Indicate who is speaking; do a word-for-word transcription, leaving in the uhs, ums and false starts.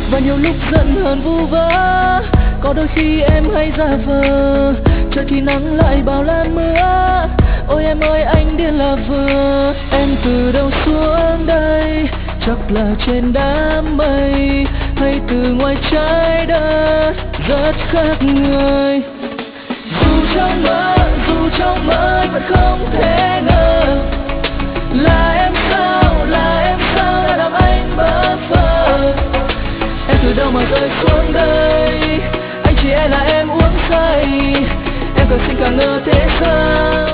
Speaker 1: và nhiều lúc giận hờn vu vơ. Có đôi khi em hay giả vờ, trời thì nắng lại bao la mưa. Ôi em ơi anh điên là vừa, em từ đâu xuống đây, chắc là trên đám mây hay từ ngoài trái đất rất khác người. Dù trong mơ, dù trong mơ vẫn không thể ngờ là em sao, là em sao đã làm anh bơ phờ. Em từ đâu mà rơi xuống đây, anh chỉ e là em uống say, em càng xin càng ngờ thế sao.